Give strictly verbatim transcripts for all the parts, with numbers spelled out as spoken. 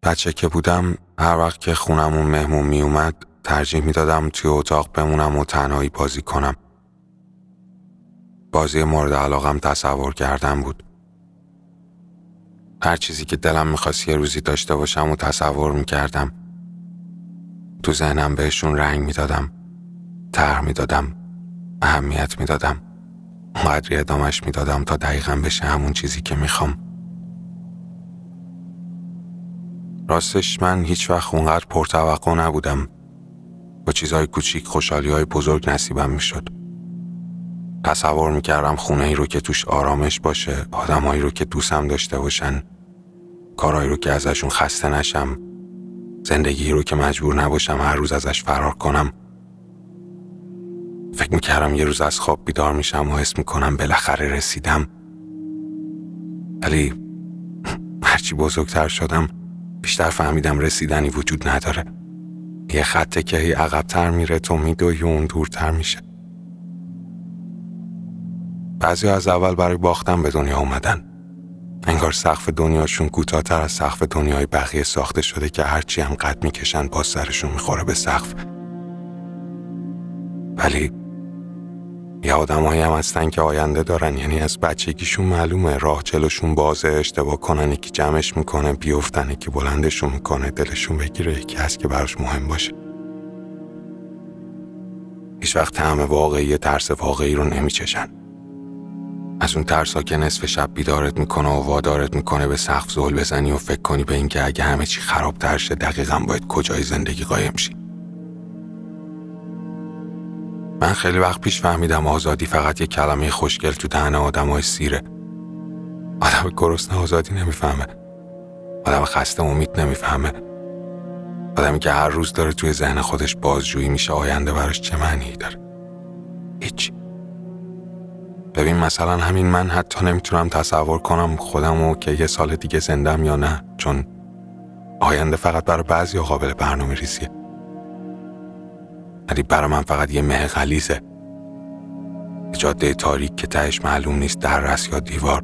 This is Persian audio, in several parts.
بچه که بودم هر وقت که خونمون مهمون می اومد ترجیح می دادم توی اتاق بمونم و تنهایی بازی کنم. بازی مورد علاقم تصور کردن بود. هر چیزی که دلم می‌خواست یه روزی داشته باشم و تصور می‌کردم. تو ذهنم بهشون رنگ می‌دادم، طرح می‌دادم، اهمیت می‌دادم، اونقدری ادامش می‌دادم تا دقیقاً بشه همون چیزی که می‌خوام. راستش من هیچ وقت اونقدر پرتوقع نبودم. با چیزهای کوچیک خوشحالی‌های بزرگ نصیبم می‌شد. تصور می‌کردم خونه‌ای رو که توش آرامش باشه، آدمایی رو که دوستم داشته باشن، کارهایی رو که ازشون خسته نشم، زندگی رو که مجبور نباشم هر روز ازش فرار کنم. فکر می‌کردم یه روز از خواب بیدار میشم و حس می‌کنم بالاخره رسیدم. ولی هرچی بزرگتر شدم بیشتر فهمیدم رسیدنی وجود نداره. یه خطه که هی عقب‌تر میره تو میدوی و اون دورتر میشه. بعضی از اول برای باختن به دنیا اومدن. انگار سقف دنیاشون کوتاه‌تر از سقف دنیای بقیه ساخته شده که هرچی هم قد میکشن باز سرشون میخوره به سقف. ولی یه آدمایی هم هستن که آینده دارن، یعنی از بچگیشون معلومه راه جلوشون بازه، اشتباه کنن یکی جمعش میکنه، بیفتن یکی بلندشون میکنه، دلشون بگیره یکی هست که براش مهم باشه. هیچ وقت طعم واقعی ترس واقعی رو نمیچشن. از اون ترسا که نصف شب بیدارت میکنه و وادارت میکنه به سقف زل بزنی و فکر کنی به این که اگه همه چی خرابتر شه دقیقاً باید کجای زندگی قایم شی. من خیلی وقت پیش فهمیدم آزادی فقط یک کلمه خوشگل تو دهن آدمای سیره. آدم گرسنه آزادی نمیفهمه. آدم خسته امید نمیفهمه. آدمی که هر روز داره توی ذهن خودش بازجویی میشه آینده براش چه معنی داره. هیچ. ببین مثلا همین من حتی نمیتونم تصور کنم خودمو که یه سال دیگه زندم یا نه، چون آینده فقط برای بعضی قابل برنامه ریزیه. ولی برای من فقط یه مه غلیظه. جاده تاریک که تهش معلوم نیست درس یا دیوار.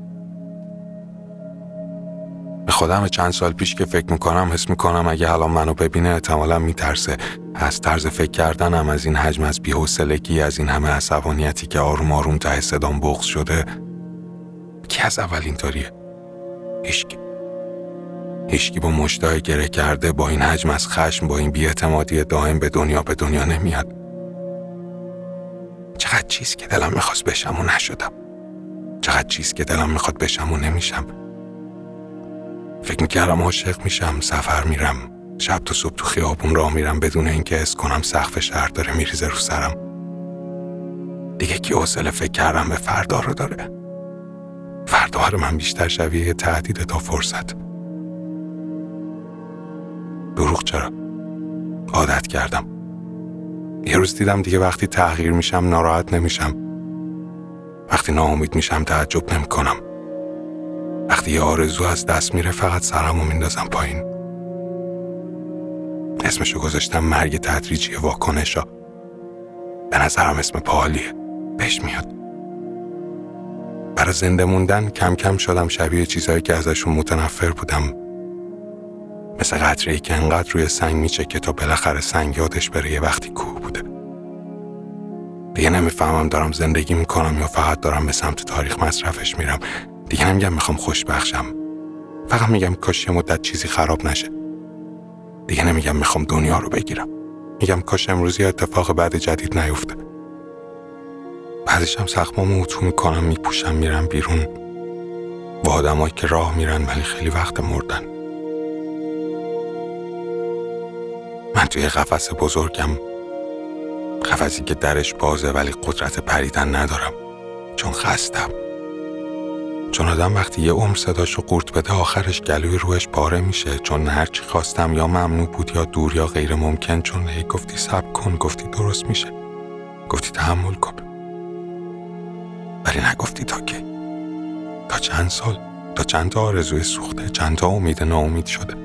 به خودم چند سال پیش که فکر میکنم حس میکنم اگه الان منو ببینه احتمالاً میترسه. از طرز فکر کردنم، از این حجم از بی‌حوصلگی، از این همه عصبانیتی که آروم آروم ته صدام بغض شده. کی از اول اینطوریه؟ هیچکی. هیچکی با مشتای گره کرده، با این حجم از خشم، با این بی‌اعتمادی دائم به دنیا به دنیا نمیاد. چقدر چیز که دلم میخواست بشم و نشدم. چقدر چیز که دلم میخواد بشم و نمیشم. فکر میکردم عاشق میشم، سفر میرم، شب تا صبح تو خیابون راه میرم بدون اینکه حس کنم سقف شهر داره میریزه رو سرم. دیگه کی حوصله فکر کردم به فردا رو داره؟ فردا رو من بیشتر شبیه یه تهدید تا فرصت. دروغ چرا؟ عادت کردم. یه روز دیدم دیگه وقتی تغییر میشم ناراحت نمیشم. وقتی ناامید میشم تعجب نمی کنم. وقتی یه آرزو از دست میره فقط سرمو میندازم پایین. اسمشو گذاشتم مرگ تدریجی واکنشا. به نظرم اسم باحالیه. بهش میاد. برای زنده موندن کم کم شدم شبیه چیزهایی که ازشون متنفر بودم. مثل قطره‌ای که انقدر روی سنگ میچکه تا بالاخره سنگ یادش بره یه وقتی کوه بوده. دیگه نمیفهمم دارم زندگی میکنم یا فقط دارم به سمت تاریخ مصرفش میرم. دیگه نمیگم میخوام خوشبخشم. فقط میگم کاش یه مدت چیزی خراب نشه. دیگه نمیگم میخوام دنیا رو بگیرم. میگم کاش امروز یه اتفاق بعد جدید نیفته. بعدش هم زخمامو اتو میکنم، میپوشم، میرم بیرون. با آدمایی که راه میرن ولی خیلی وقت مردن. من توی قفس بزرگم. قفسی که درش بازه ولی قدرت پریدن ندارم. چون خستم. چون آدم وقتی یه عمر صداشو قورت بده آخرش گلوی روش پاره میشه. چون هرچی خواستم یا ممنوع بود یا دور یا غیر ممکن. چون هی گفتی صبر کن، گفتی درست میشه، گفتی تحمل کن، ولی نگفتی تا کی، تا چند سال، تا چند تا آرزوی سوخته، چند تا امید ناامید شده.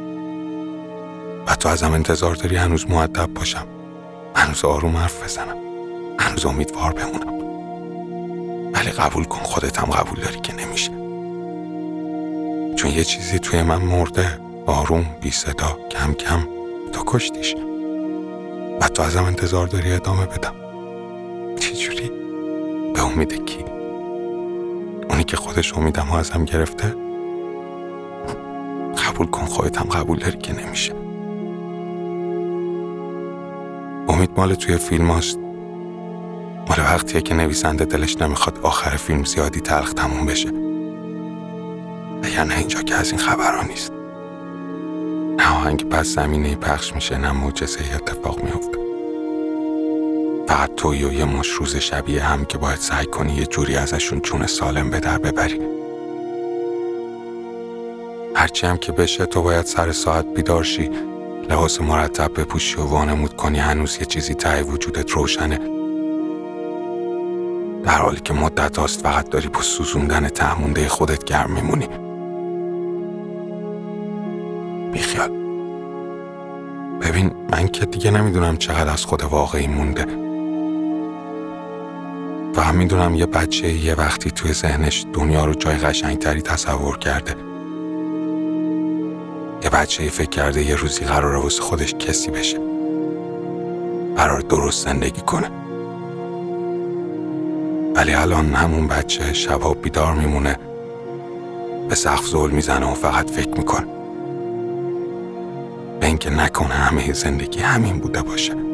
و تو ازم انتظار داری هنوز مؤدب باشم، هنوز آروم حرف بزنم، هنوز امیدوار بمونم. ولی قبول کن خودت هم قبول داری که نمیشه. چون یه چیزی توی من مرده. آروم، بی صدا، کم کم تو کشتیش و تو ازم انتظار داری ادامه بدم. چی جوری؟ به امید کی؟ اونی که خودش امیدم ها ازم گرفته؟ قبول کن خودت هم قبول داری که نمیشه. امید مال توی فیلم هاست، مال وقتیه که نویسنده دلش نمیخواد آخر فیلم زیادی تلخ تموم بشه. نه اینجا که از این خبرها نیست. نه آهنگ پس زمینه پخش میشه، نه معجزه اتفاق میفته. فقط توی و یه مش روز شبیه هم که باید سعی کنی یه جوری ازشون جون سالم به در ببری. هرچی هم که بشه تو باید سر ساعت بیدار شی، لباس مرتب بپوشی و وانمود کنی هنوز یه چیزی ته وجودت روشنه، در حالی که مدت هاست فقط داری با سوزوندن تهمونده خودت گرم میمونی. بیخیال. ببین من که دیگه نمیدونم چقدر از خود واقعی مونده. فقط میدونم یه بچه یه وقتی توی ذهنش دنیا رو جای قشنگتری تصور کرده. یه بچه فکر کرده یه روزی قراره واسه خودش کسی بشه، قرار درست زندگی کنه. ولی الان همون بچه شبا بیدار میمونه، به سقف زل میزنه و فقط فکر میکنه به اینکه نکنه همه زندگی همین بوده باشه.